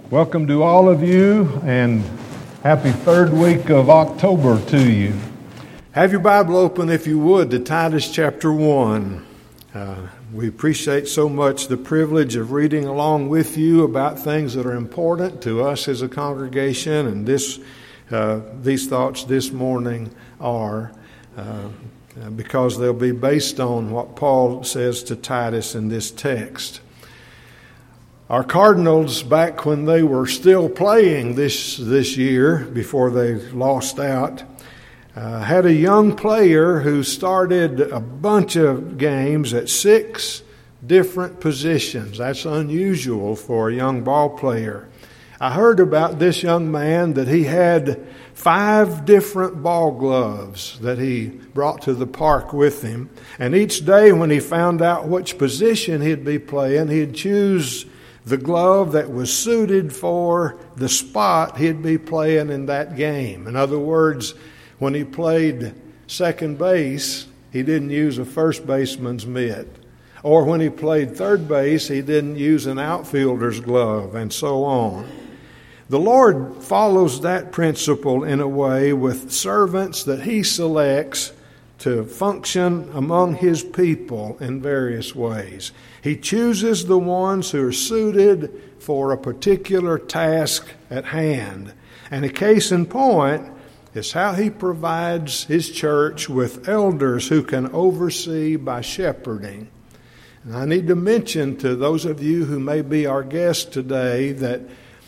Welcome to all of you, and happy third week of October to you. Have your Bible open, if you would, to Titus chapter 1. We appreciate so much the privilege of reading along with you about things that are important to us as a congregation, and these thoughts this morning are because they'll be based on what Paul says to Titus in this text. Our Cardinals, back when they were still playing this year, before they lost out, had a young player who started a bunch of games at 6 different positions. That's unusual for a young ball player. I heard about this young man that he had 5 different ball gloves that he brought to the park with him. And each day when he found out which position he'd be playing, he'd choose the glove that was suited for the spot he'd be playing in that game. In other words, when he played second base, he didn't use a first baseman's mitt. Or when he played third base, he didn't use an outfielder's glove, and so on. The Lord follows that principle in a way with servants that He selects to function among His people in various ways. He chooses the ones who are suited for a particular task at hand. And a case in point is how He provides His church with elders who can oversee by shepherding. And I need to mention to those of you who may be our guests today that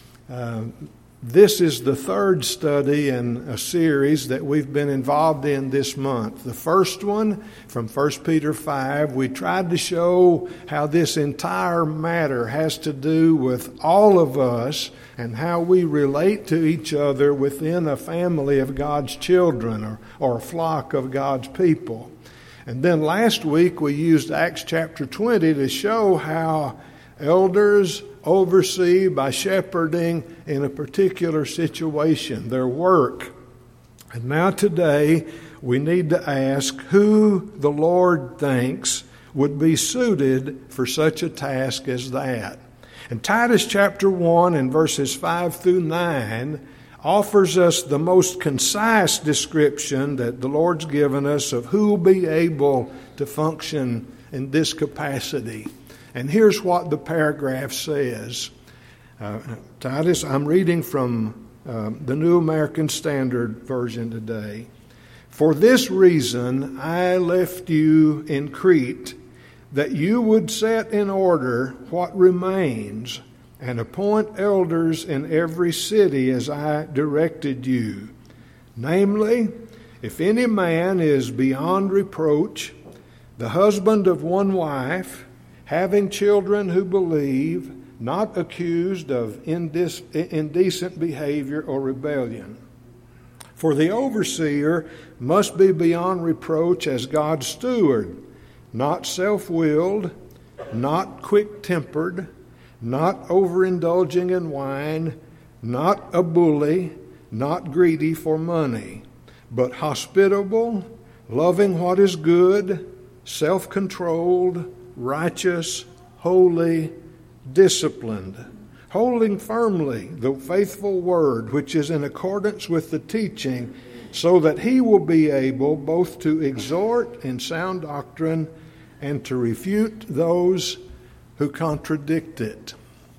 this is the third study in a series that we've been involved in this month. The first one, from 1 Peter 5, we tried to show how this entire matter has to do with all of us and how we relate to each other within a family of God's children or a flock of God's people. And then last week we used Acts chapter 20 to show how elders oversee by shepherding in a particular situation, their work. And now today we need to ask who the Lord thinks would be suited for such a task as that. And Titus chapter 1 and verses 5 through 9 offers us the most concise description that the Lord's given us of who will be able to function in this capacity. And here's what the paragraph says. Titus, I'm reading from the New American Standard Version today. For this reason I left you in Crete, that you would set in order what remains, and appoint elders in every city as I directed you. Namely, if any man is beyond reproach, the husband of one wife, having children who believe, not accused of indecent behavior or rebellion. For the overseer must be beyond reproach as God's steward, not self-willed, not quick-tempered, not overindulging in wine, not a bully, not greedy for money, but hospitable, loving what is good, self-controlled, righteous, holy, disciplined, holding firmly the faithful word which is in accordance with the teaching, so that he will be able both to exhort in sound doctrine and to refute those who contradict it.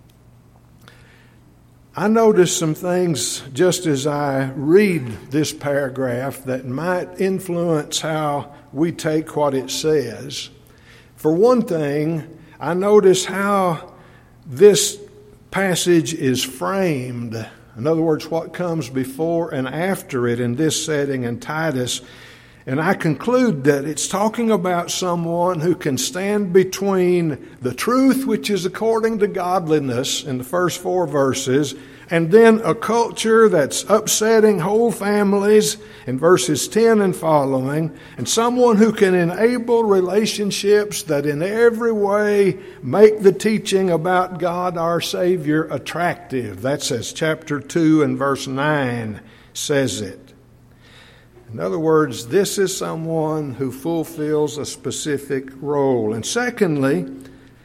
I noticed some things just as I read this paragraph that might influence how we take what it says. For one thing, I notice how this passage is framed. In other words, what comes before and after it in this setting in Titus. And I conclude that it's talking about someone who can stand between the truth, which is according to godliness in the first 4 verses, and then a culture that's upsetting whole families in verses 10 and following, and someone who can enable relationships that in every way make the teaching about God our Savior attractive. That's as chapter 2 and verse 9 says it. In other words, this is someone who fulfills a specific role. And secondly,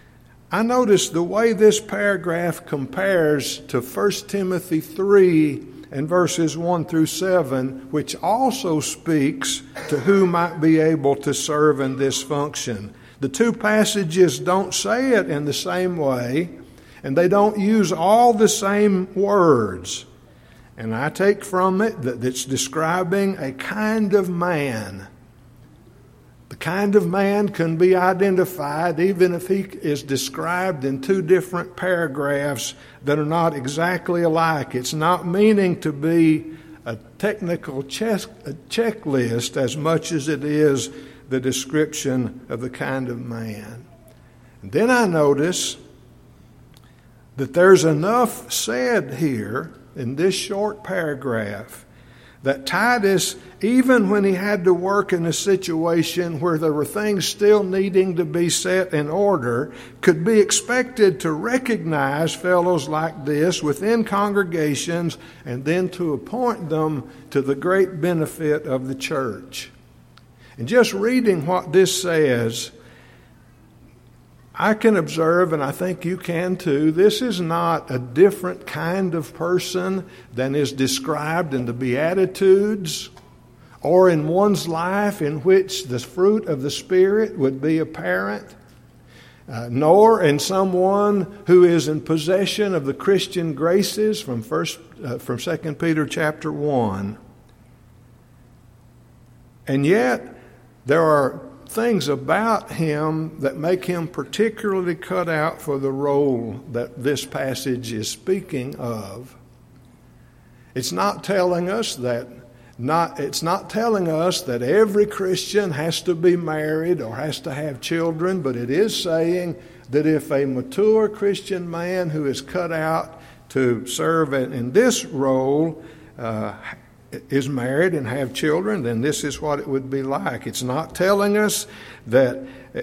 I notice the way this paragraph compares to 1 Timothy 3 and verses 1 through 7, which also speaks to who might be able to serve in this function. The two passages don't say it in the same way, and they don't use all the same words. And I take from it that it's describing a kind of man. The kind of man can be identified even if he is described in two different paragraphs that are not exactly alike. It's not meaning to be a technical checklist as much as it is the description of the kind of man. And then I notice that there's enough said here in this short paragraph that Titus, even when he had to work in a situation where there were things still needing to be set in order, could be expected to recognize fellows like this within congregations and then to appoint them to the great benefit of the church. And just reading what this says, I can observe, and I think you can too, this is not a different kind of person than is described in the Beatitudes or in one's life in which the fruit of the Spirit would be apparent, nor in someone who is in possession of the Christian graces from 2 Peter chapter 1. And yet, there are things about him that make him particularly cut out for the role that this passage is speaking of. It's not telling us that every Christian has to be married or has to have children, but it is saying that if a mature Christian man who is cut out to serve in this role is married and have children, then this is what it would be like. It's not telling us that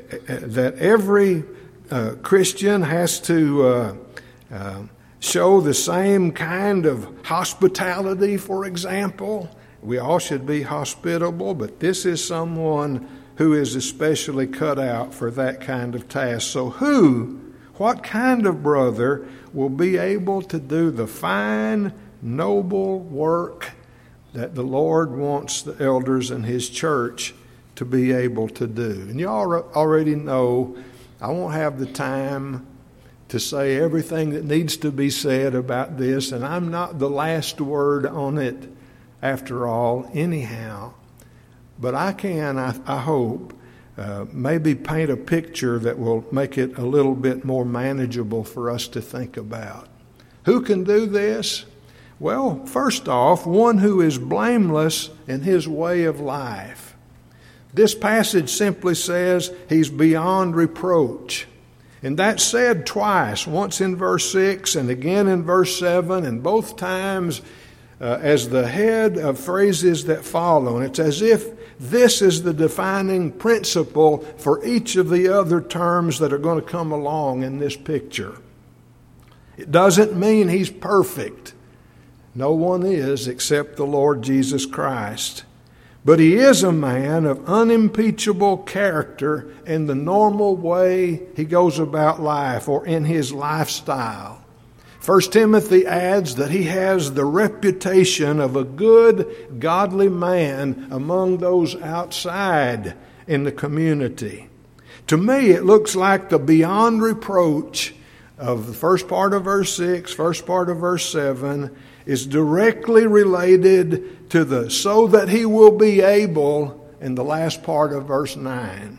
every Christian has to show the same kind of hospitality, for example. We all should be hospitable, but this is someone who is especially cut out for that kind of task. So what kind of brother will be able to do the fine, noble work that the Lord wants the elders in His church to be able to do? And you already know I won't have the time to say everything that needs to be said about this, and I'm not the last word on it after all anyhow. But I can, I hope, maybe paint a picture that will make it a little bit more manageable for us to think about. Who can do this? Well, first off, one who is blameless in his way of life. This passage simply says he's beyond reproach. And that's said twice, once in verse 6 and again in verse 7, and both times as the head of phrases that follow. And it's as if this is the defining principle for each of the other terms that are going to come along in this picture. It doesn't mean he's perfect. No one is except the Lord Jesus Christ. But he is a man of unimpeachable character in the normal way he goes about life or in his lifestyle. 1 Timothy adds that he has the reputation of a good, godly man among those outside in the community. To me, it looks like the beyond reproach of the first part of verse 6, first part of verse 7, is directly related to the so that he will be able in the last part of verse 9.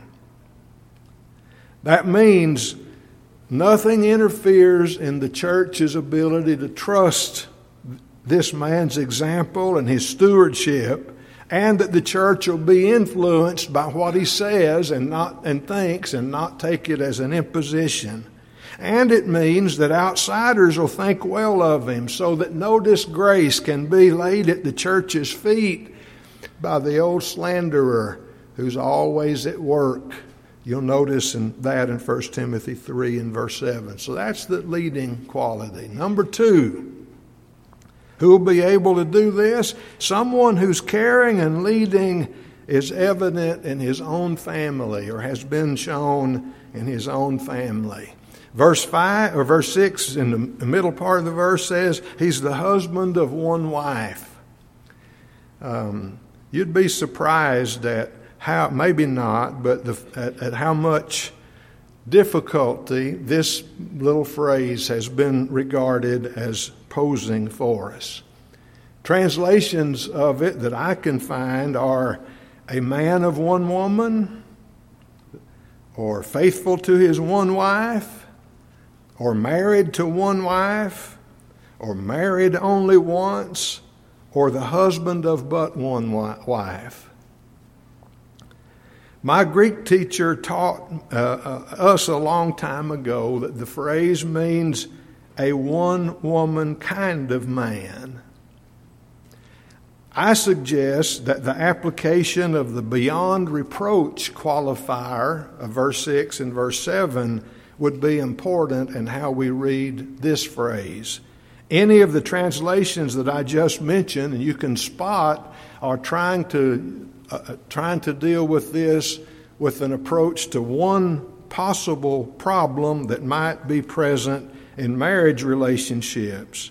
That means nothing interferes in the church's ability to trust this man's example and his stewardship, and that the church will be influenced by what he says and thinks and not take it as an imposition. And it means that outsiders will think well of him so that no disgrace can be laid at the church's feet by the old slanderer who's always at work. You'll notice that in 1 Timothy 3 and verse 7. So that's the leading quality. Number 2, who will be able to do this? Someone whose caring and leading is evident in his own family or has been shown in his own family. Verse 5 or verse 6 in the middle part of the verse says he's the husband of one wife. You'd be surprised at how, maybe not, but at how much difficulty this little phrase has been regarded as posing for us. Translations of it that I can find are a man of one woman, or faithful to his one wife, or married to one wife, or married only once, or the husband of but one wife. My Greek teacher taught us a long time ago that the phrase means a one-woman kind of man. I suggest that the application of the beyond reproach qualifier of verse 6 and verse 7 would be important in how we read this phrase. Any of the translations that I just mentioned, and you can spot, are trying to deal with this with an approach to one possible problem that might be present in marriage relationships.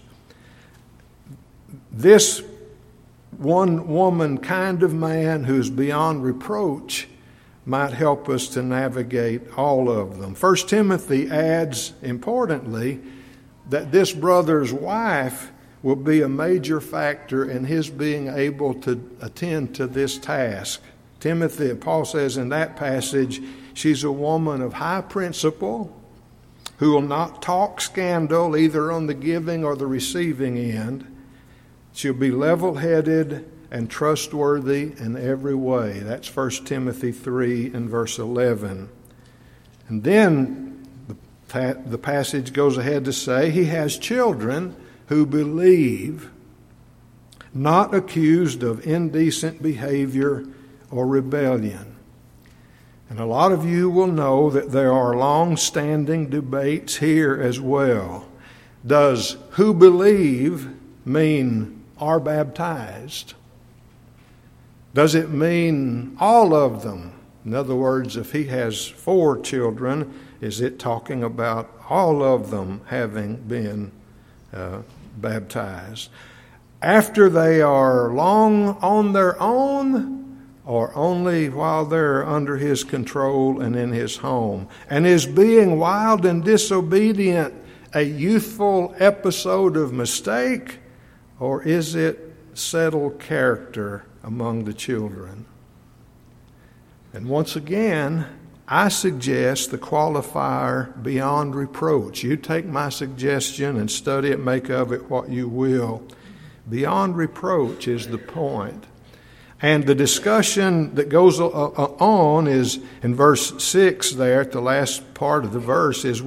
This one-woman kind of man who's beyond reproach might help us to navigate all of them. 1 Timothy adds, importantly, that this brother's wife will be a major factor in his being able to attend to this task. Timothy, Paul says in that passage, she's a woman of high principle who will not talk scandal either on the giving or the receiving end. She'll be level-headed and trustworthy in every way. That's 1 Timothy 3 and verse 11. And then the passage goes ahead to say he has children who believe, not accused of indecent behavior or rebellion. And a lot of you will know that there are long-standing debates here as well. Does who believe mean are baptized? Does it mean all of them? In other words, if he has 4 children, is it talking about all of them having been baptized? After they are long on their own, or only while they're under his control and in his home? And is being wild and disobedient a youthful episode of mistake, or is it settled character among the children? And once again, I suggest the qualifier beyond reproach. You take my suggestion and study it, make of it what you will. Beyond reproach is the point. And the discussion that goes on is in verse 6 there, at the last part of the verse, is,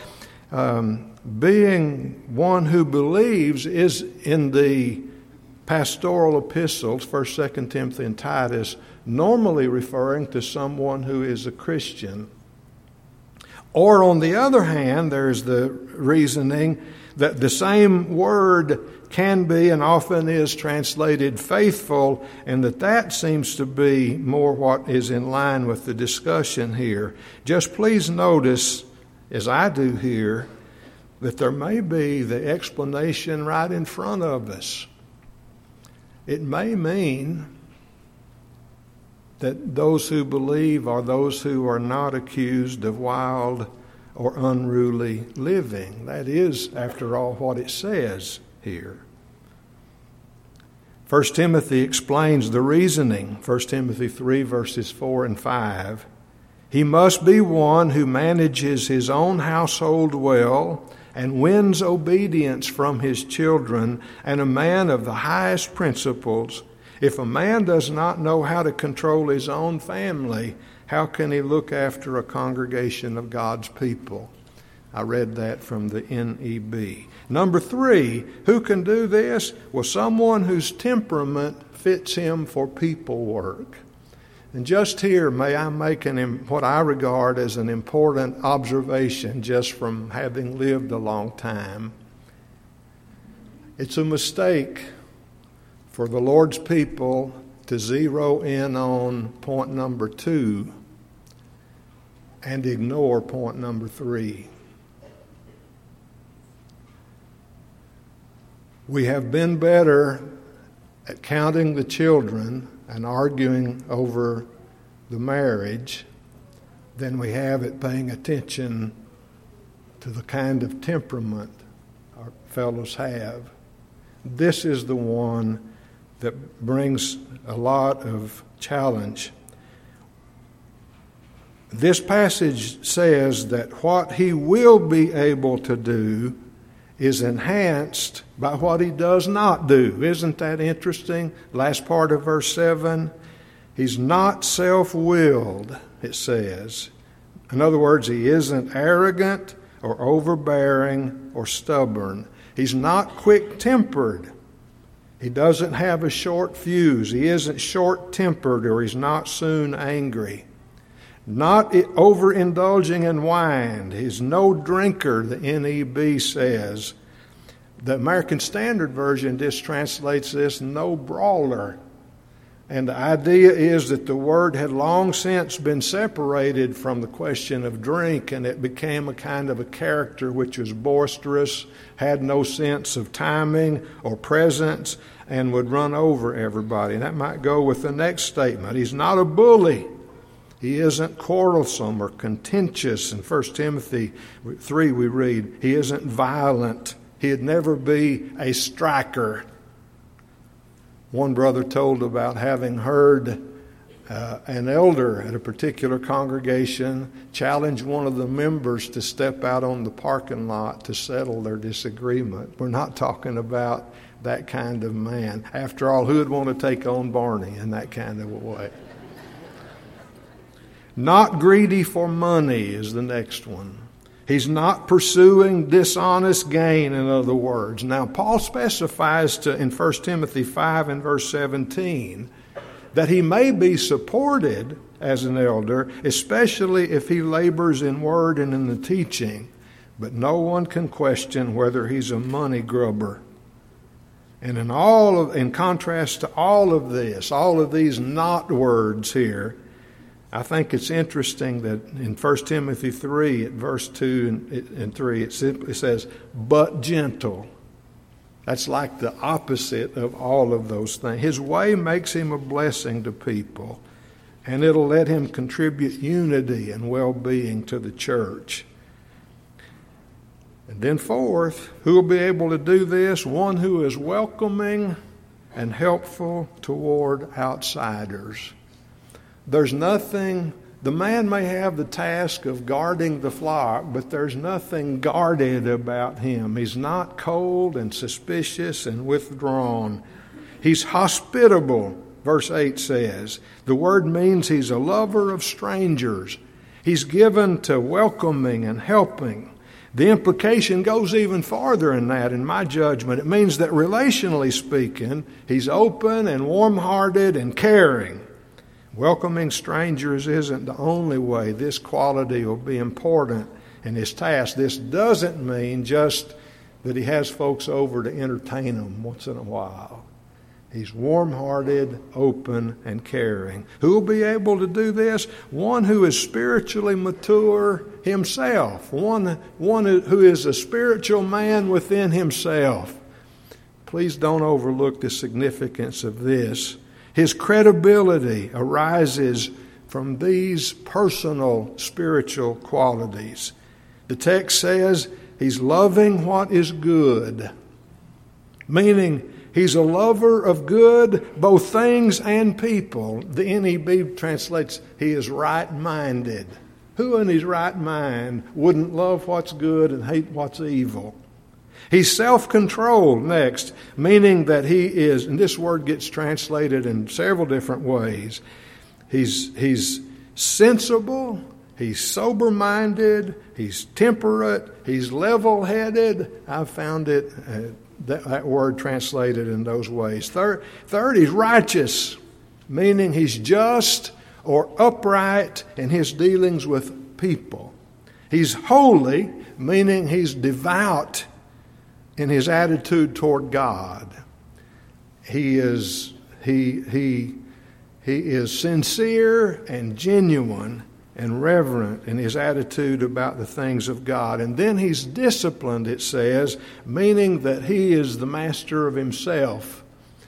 being one who believes is in the pastoral epistles, 1st, 2nd Timothy, and Titus, normally referring to someone who is a Christian. Or on the other hand, there's the reasoning that the same word can be and often is translated faithful, and that seems to be more what is in line with the discussion here. Just please notice, as I do here, that there may be the explanation right in front of us. It may mean that those who believe are those who are not accused of wild or unruly living. That is, after all, what it says here. 1 Timothy explains the reasoning. 1 Timothy 3 verses 4 and 5. He must be one who manages his own household well and wins obedience from his children, and a man of the highest principles. If a man does not know how to control his own family, how can he look after a congregation of God's people? I read that from the NEB. Number 3, who can do this? Well, someone whose temperament fits him for people work. And just here, may I make what I regard as an important observation just from having lived a long time. It's a mistake for the Lord's people to zero in on point number 2 and ignore point number 3. We have been better at counting the children and arguing over the marriage than we have at paying attention to the kind of temperament our fellows have. This is the one that brings a lot of challenge. This passage says that what he will be able to do is enhanced by what he does not do. Isn't that interesting? Last part of verse 7. He's not self-willed, it says. In other words, he isn't arrogant or overbearing or stubborn. He's not quick-tempered. He doesn't have a short fuse. He isn't short-tempered, or he's not soon angry. Not overindulging in wine. He's no drinker, the NEB says. The American Standard Version just translates this, no brawler. And the idea is that the word had long since been separated from the question of drink, and it became a kind of a character which was boisterous, had no sense of timing or presence, and would run over everybody. And that might go with the next statement. He's not a bully. He isn't quarrelsome or contentious. In 1 Timothy 3 we read, he isn't violent. He'd never be a striker. One brother told about having heard an elder at a particular congregation challenge one of the members to step out on the parking lot to settle their disagreement. We're not talking about that kind of man. After all, who would want to take on Barney in that kind of a way? Not greedy for money is the next one. He's not pursuing dishonest gain, in other words. Now, Paul specifies in 1 Timothy 5 and verse 17 that he may be supported as an elder, especially if he labors in word and in the teaching. But no one can question whether he's a money grubber. And in contrast to all of these not words here, I think it's interesting that in 1 Timothy 3, at verse 2 and 3, it simply says, but gentle. That's like the opposite of all of those things. His way makes him a blessing to people, and it'll let him contribute unity and well-being to the church. And then fourth, who will be able to do this? One who is welcoming and helpful toward outsiders. There's nothing, the man may have the task of guarding the flock, but there's nothing guarded about him. He's not cold and suspicious and withdrawn. He's hospitable, verse 8 says. The word means he's a lover of strangers. He's given to welcoming and helping. The implication goes even farther than that, in my judgment. It means that relationally speaking, he's open and warm-hearted and caring. Welcoming strangers isn't the only way this quality will be important in his task. This doesn't mean just that he has folks over to entertain them once in a while. He's warm-hearted, open, and caring. Who will be able to do this? One who is spiritually mature himself. One who is a spiritual man within himself. Please don't overlook the significance of this. His credibility arises from these personal spiritual qualities. The text says he's loving what is good, meaning he's a lover of good, both things and people. The NEB translates he is right-minded. Who in his right mind wouldn't love what's good and hate what's evil? He's self-controlled next, meaning that he is, and this word gets translated in several different ways. He's sensible, he's sober-minded, he's temperate, he's level-headed. I've found it, that word translated in those ways. Third, he's righteous, meaning he's just or upright in his dealings with people. He's holy, meaning he's devout in his attitude toward God. He is sincere and genuine and reverent in his attitude about the things of God. And then he's disciplined, it says, meaning that he is the master of himself.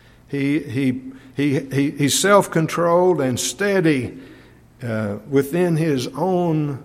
He's self-controlled and steady within his own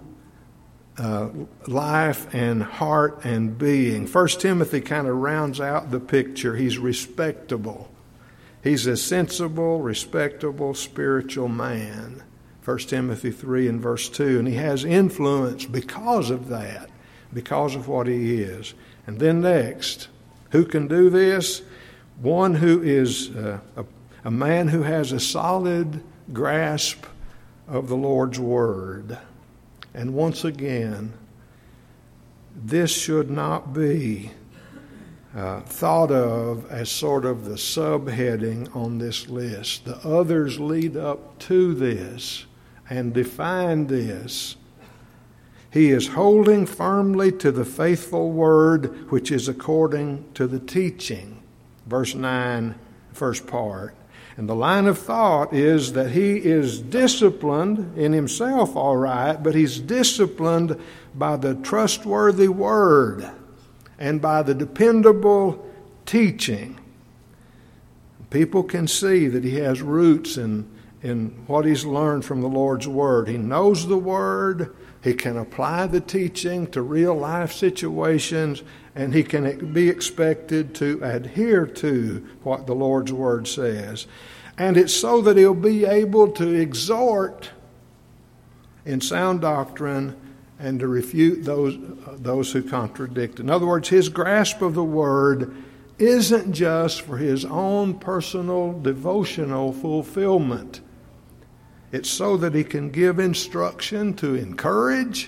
life and heart and being. 1 Timothy kind of rounds out the picture. He's respectable. He's a sensible, respectable, spiritual man. 1 Timothy 3 and verse 2. And he has influence because of that, because of what he is. And then next, who can do this? One who is a man who has a solid grasp of the Lord's Word. And once again, this should not be thought of as sort of the subheading on this list. The others lead up to this and define this. He is holding firmly to the faithful word which is according to the teaching. Verse 9, first part. And the line of thought is that he is disciplined in himself, all right, but he's disciplined by the trustworthy word and by the dependable teaching. People can see that he has roots in what he's learned from the Lord's Word. He knows the Word, he can apply the teaching to real life situations, and he can be expected to adhere to what the Lord's Word says. And it's so that he'll be able to exhort in sound doctrine and to refute those who contradict. In other words, his grasp of the Word isn't just for his own personal devotional fulfillment. It's so that he can give instruction to encourage,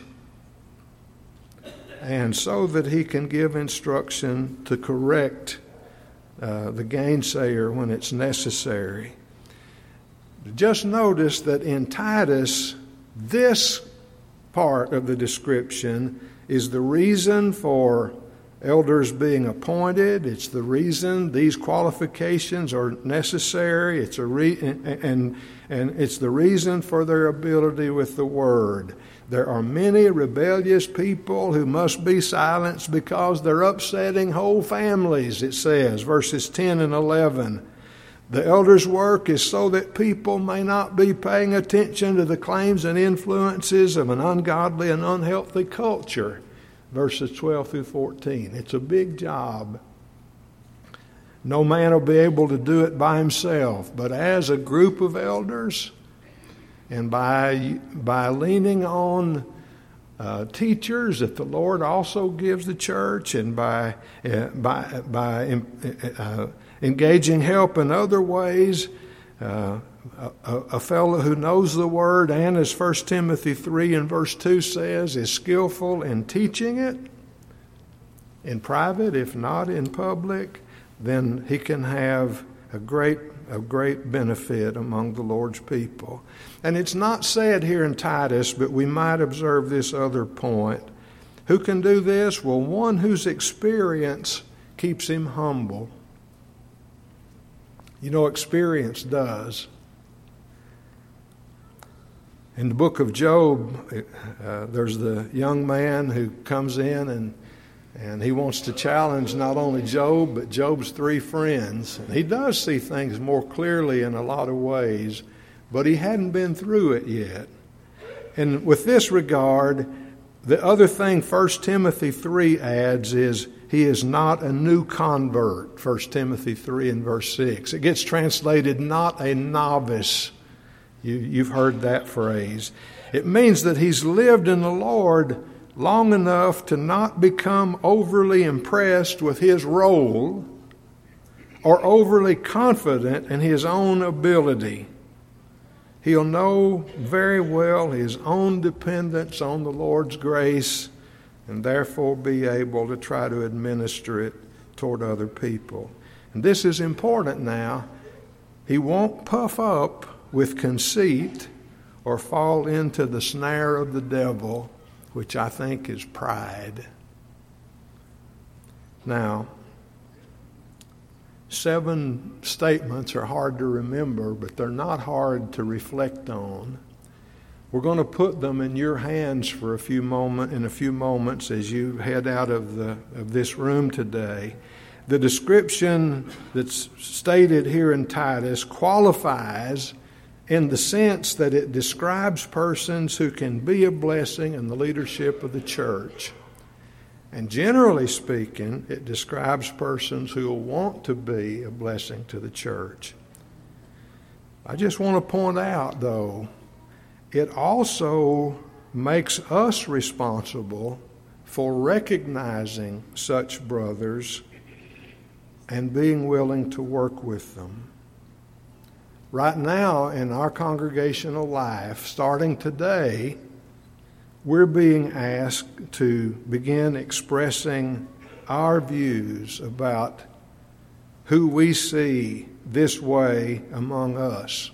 and so that he can give instruction to correct the gainsayer when it's necessary. Just notice that in Titus, this part of the description is the reason for elders being appointed. It's the reason these qualifications are necessary. It's and it's the reason for their ability with the Word. There are many rebellious people who must be silenced because they're upsetting whole families, it says, verses 10 and 11. The elders' work is so that people may not be paying attention to the claims and influences of an ungodly and unhealthy culture, verses 12 through 14. It's a big job. No man will be able to do it by himself, but as a group of elders, and by leaning on teachers that the Lord also gives the church, and by engaging help in other ways, a fellow who knows the Word and, as 1 Timothy 3 and verse 2 says, is skillful in teaching it in private, if not in public, then he can have a great benefit among the Lord's people. And it's not said here in Titus, but we might observe this other point. Who can do this? Well, one whose experience keeps him humble. You know, experience does. In the book of Job, there's the young man who comes in and he wants to challenge not only Job, but Job's three friends. And he does see things more clearly in a lot of ways, but he hadn't been through it yet. And with this regard, the other thing 1 Timothy 3 adds is he is not a new convert, 1 Timothy 3 and verse 6. It gets translated not a novice. You've heard that phrase. It means that he's lived in the Lord long enough to not become overly impressed with his role or overly confident in his own ability. He'll know very well his own dependence on the Lord's grace and therefore be able to try to administer it toward other people. And this is important now. He won't puff up with conceit or fall into the snare of the devil, which I think is pride. Now, 7 statements are hard to remember, but they're not hard to reflect on. We're going to put them in your hands for a few moments as you head out of this room today. The description that's stated here in Titus qualifies in the sense that it describes persons who can be a blessing in the leadership of the church. And generally speaking, it describes persons who will want to be a blessing to the church. I just want to point out, though, it also makes us responsible for recognizing such brothers and being willing to work with them. Right now in our congregational life, starting today, we're being asked to begin expressing our views about who we see this way among us.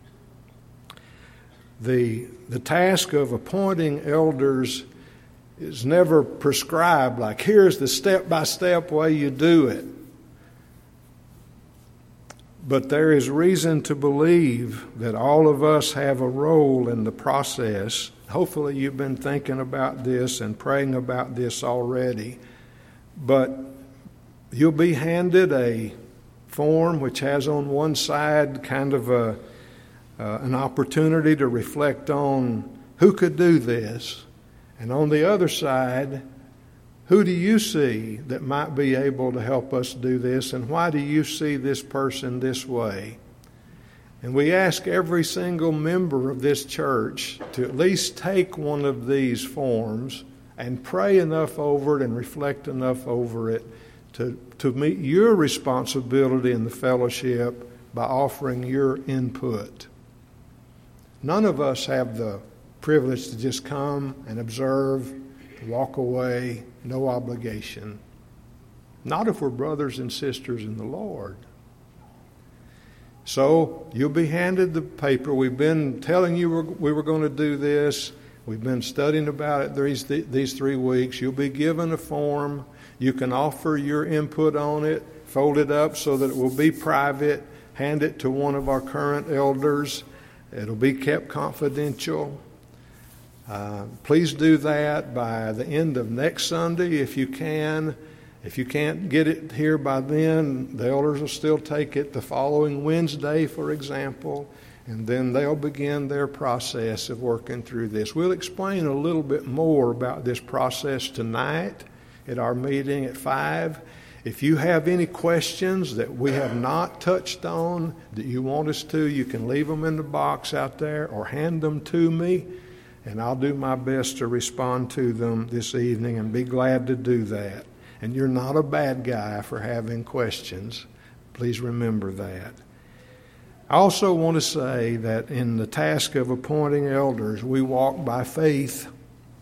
The task of appointing elders is never prescribed, like here's the step-by-step way you do it. But there is reason to believe that all of us have a role in the process. Hopefully you've been thinking about this and praying about this already. But you'll be handed a form which has on one side kind of an opportunity to reflect on who could do this. And on the other side, who do you see that might be able to help us do this, and why do you see this person this way? And we ask every single member of this church to at least take one of these forms and pray enough over it and reflect enough over it to meet your responsibility in the fellowship by offering your input. None of us have the privilege to just come and observe, walk away, no obligation. Not if we're brothers and sisters in the Lord. So you'll be handed the paper. We've been telling you we were going to do this. We've been studying about it these 3 weeks. You'll be given a form. You can offer your input on it, fold it up so that it will be private, hand it to one of our current elders. It'll be kept confidential. Please do that by the end of next Sunday if you can. If you can't get it here by then, the elders will still take it the following Wednesday, for example, and then they'll begin their process of working through this. We'll explain a little bit more about this process tonight at our meeting at 5. If you have any questions that we have not touched on that you want us to, you can leave them in the box out there or hand them to me, and I'll do my best to respond to them this evening and be glad to do that. And you're not a bad guy for having questions. Please remember that. I also want to say that in the task of appointing elders, we walk by faith.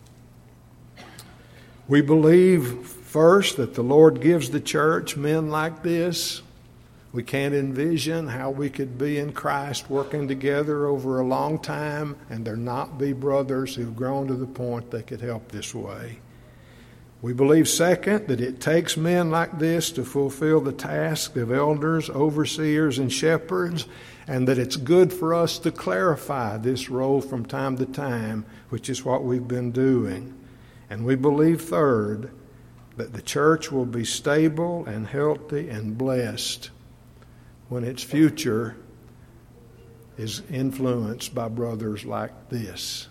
We believe, first, that the Lord gives the church men like this. We can't envision how we could be in Christ working together over a long time and there not be brothers who've grown to the point they could help this way. We believe, second, that it takes men like this to fulfill the task of elders, overseers, and shepherds, and that it's good for us to clarify this role from time to time, which is what we've been doing. And we believe, third, that the church will be stable and healthy and blessed when its future is influenced by brothers like this.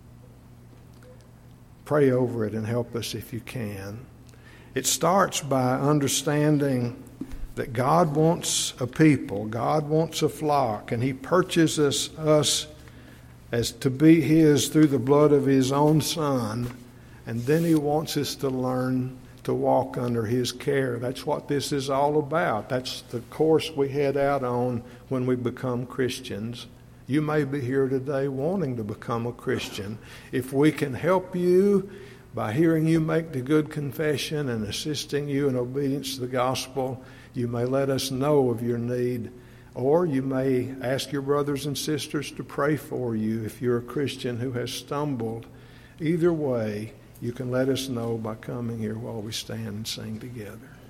Pray over it and help us if you can. It starts by understanding that God wants a people, God wants a flock, and He purchases us as to be His through the blood of His own Son, and then He wants us to learn to walk under His care. That's what this is all about. That's the course we head out on when we become Christians. You may be here today wanting to become a Christian. If we can help you by hearing you make the good confession and assisting you in obedience to the gospel, you may let us know of your need. Or you may ask your brothers and sisters to pray for you if you're a Christian who has stumbled. Either way, you can let us know by coming here while we stand and sing together.